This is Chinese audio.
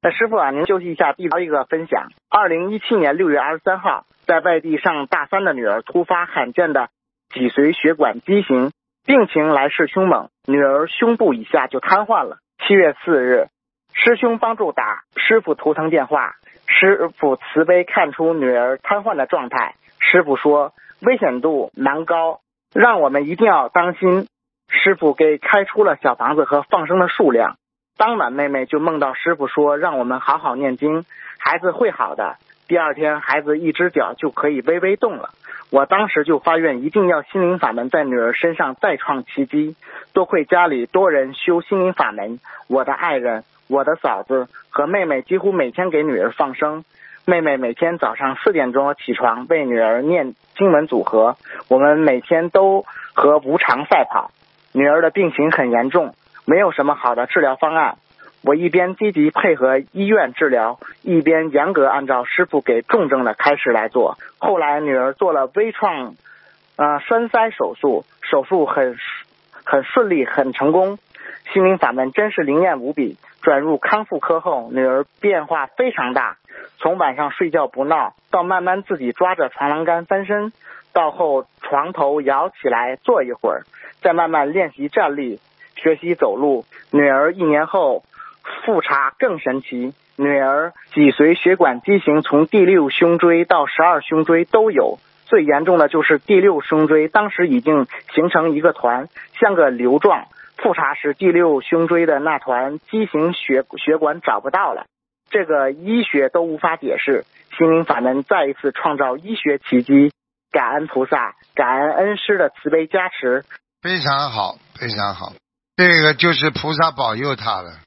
师傅啊，您休息一下，递到一个分享。2017年6月23号，在外地上大3的女儿突发罕见的脊髓血管畸形，病情来势凶猛，女儿胸部以下就瘫痪了。7月4日，师兄帮助打师傅图腾电话，师傅慈悲看出女儿瘫痪的状态，师傅说危险度蛮高，让我们一定要当心。师傅给开出了小房子和放生的数量。当晚妹妹就梦到师傅说让我们好好念经，孩子会好的。第二天孩子一只脚就可以微微动了。我当时就发愿一定要心灵法门在女儿身上再创奇迹，多亏家里多人修心灵法门，我的爱人、我的嫂子和妹妹几乎每天给女儿放生。妹妹每天早上4点钟起床为女儿念经文组合，我们每天都和无常赛跑。女儿的病情很严重，没有什么好的治疗方案，我一边积极配合医院治疗，一边严格按照师傅给重症的开始来做。后来女儿做了微创栓塞手术，手术很顺利，很成功。心灵法门真是灵验无比。转入康复科后，女儿变化非常大，从晚上睡觉不闹，到慢慢自己抓着床栏杆翻身，到后床头摇起来坐一会儿，再慢慢练习站立，学习走路。女儿1年后复查更神奇，女儿脊髓血管畸形从第6胸椎到12胸椎都有，最严重的就是第6胸椎，当时已经形成一个团，像个瘤状。复查时第6胸椎的那团畸形血管找不到了，这个医学都无法解释。心灵法门再一次创造医学奇迹，感恩菩萨，感恩恩师的慈悲加持。 非常好，非常好，这个就是菩萨保佑他了。